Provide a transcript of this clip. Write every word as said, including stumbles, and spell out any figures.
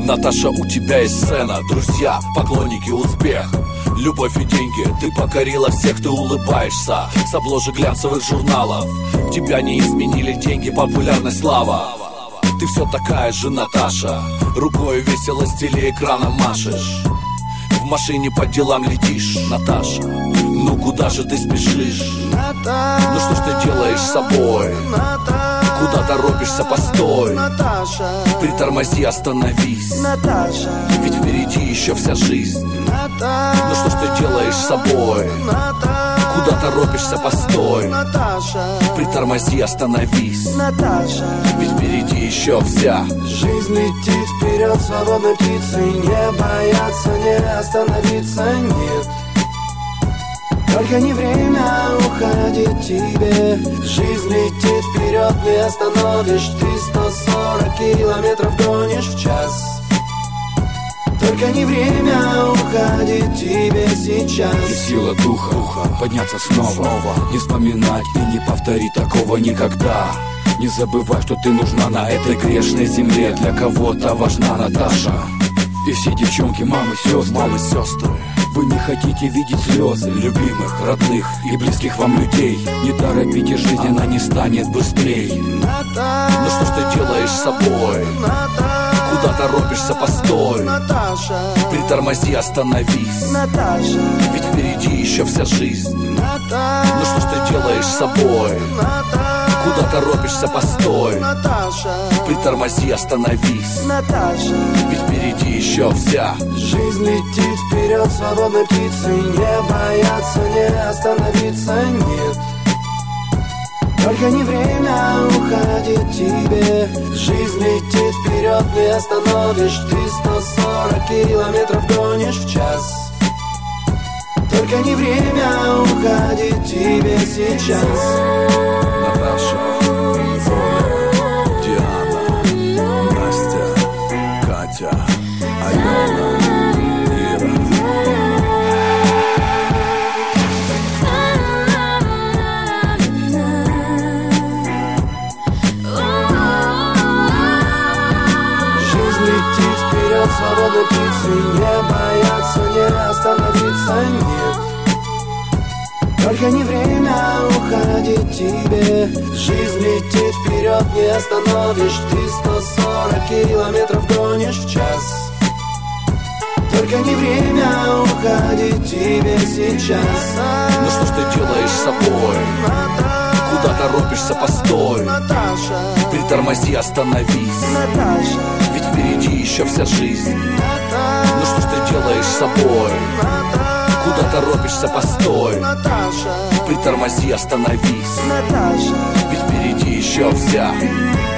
Наташа, у тебя есть сцена, друзья, поклонники, успех, любовь и деньги. Ты покорила всех, ты улыбаешься с обложек глянцевых журналов. Тебя не изменили деньги, популярность, слава. Ты все такая же, Наташа, рукой весело с телеэкрана машешь. В машине по делам летишь, Наташа. Ну куда же ты спешишь? Наташа, ну что ж ты делаешь с собой? Наташа, куда торопишься, постой. Наташа, притормози, остановись. Наташа, ведь впереди еще вся жизнь. Наташа, ну что ж ты делаешь с собой? Наташа, куда торопишься, постой. Наташа, притормози, остановись. Наташа, ведь впереди еще вся жизнь летит вперед свободной птицей. Не бояться, не остановиться, нет. Только не время уходить тебе. Жизнь летит вперед, не остановишь. Ты сто сорок километров гонишь в час. Только не время уходить тебе сейчас. И сила духа, духа подняться снова, снова. Не вспоминать и не повторить такого никогда. Не забывай, что ты нужна на этой грешной земле. Для кого-то важна Наташа. И все девчонки, мамы, сестры, мамы, сестры, вы не хотите видеть слезы любимых, родных и близких вам людей. Не торопите, жизнь она не станет быстрей. Наташа, ну что ж ты делаешь с собой? Наташа, куда торопишься, постой. Наташа, притормози, остановись. Наташа, ведь впереди еще вся жизнь. Наташа, ну что ж ты делаешь с собой? Наташа, куда торопишься, постой. Наташа, притормози, остановись. Наташа, ведь впереди еще вся жизнь летит вперед свободной птицей. Не бояться, не остановиться, нет. Только не время уходить тебе. Жизнь летит вперед, не остановишь. Ты сто сорок километров гонишь в час. Только не время уходить тебе сейчас. Наташа, Оля, Диана, Настя, Катя, Алена, Ира. Жизнь летит вперед свободной птицей. Не бояться, не остановиться, нет. Только не время уходить тебе. Жизнь летит вперед, не остановишь. Ты сто сорок километров гонишь в час. Только не время уходить тебе сейчас. ну что ж ты делаешь с собой? Наташа, куда торопишься, постой. Наташа, притормози, остановись. Наташа, ведь впереди еще вся жизнь. Наташа, ну что ж ты делаешь с собой? Наташа, куда торопишься, постой. Наташа, притормози, остановись. Наташа, ведь впереди еще вся